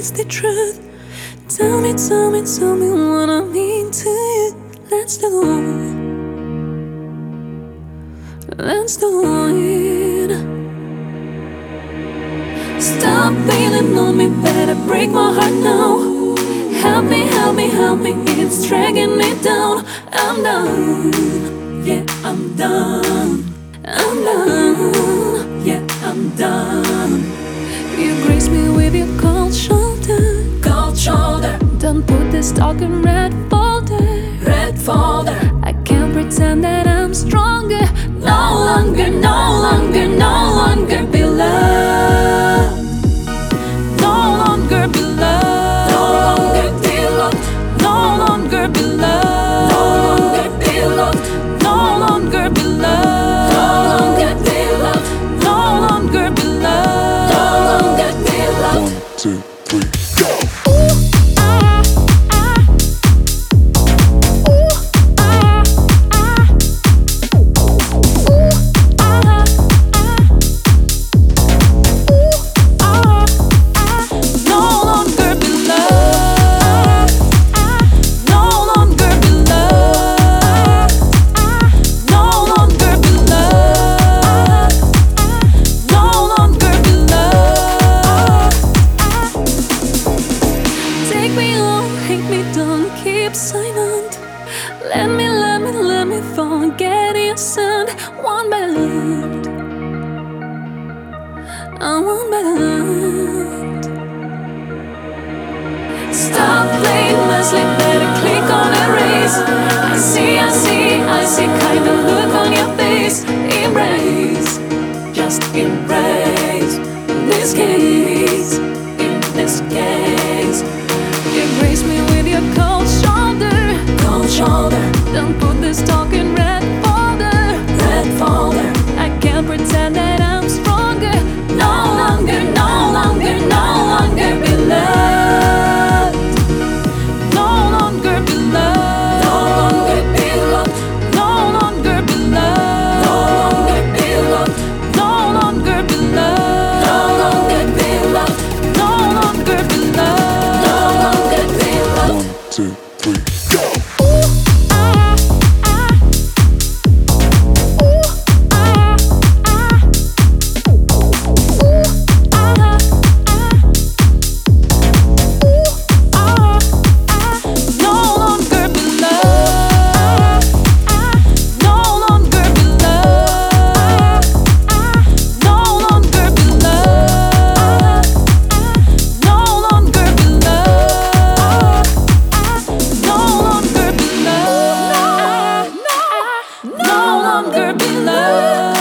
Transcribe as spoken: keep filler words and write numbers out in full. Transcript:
it's the truth. Tell me, tell me, tell me what I mean to you. Let's do it. Let's do it. Stop leaning on me, better break my heart now. Help me, help me, help me, it's dragging me down. I'm done, yeah, I'm done. I'm done, yeah, I'm done. You grace me with your cold shoulder. Cold shoulder. Don't put this talk in red folder. Red folder. I can't pretend that I'm stronger. No longer, no longer, no longer be loved. No longer be loved. No longer be loved. No longer be loved. No longer be loved. No longer be loved. No longer be loved. No longer be loved. No longer be loved. One, two, three, go! Keep silent. Let me, let me, let me forget your sound. One bite, I one bite. Stop playing Leslie, better click on erase. I see, I see, I see kind of look on your face. Embrace, just embrace. In this case, in this case, embrace me with your cold shoulder. Cold shoulder. Don't put this talk in red folder. Red folder. I can't pretend that I'm stronger. No longer, no longer, no longer be loved. No longer be loved. No longer be loved. No longer be loved. No longer be loved. No longer be loved. No longer be loved. No longer be loved. No longer be loved. One, two, three, go! No longer be loved.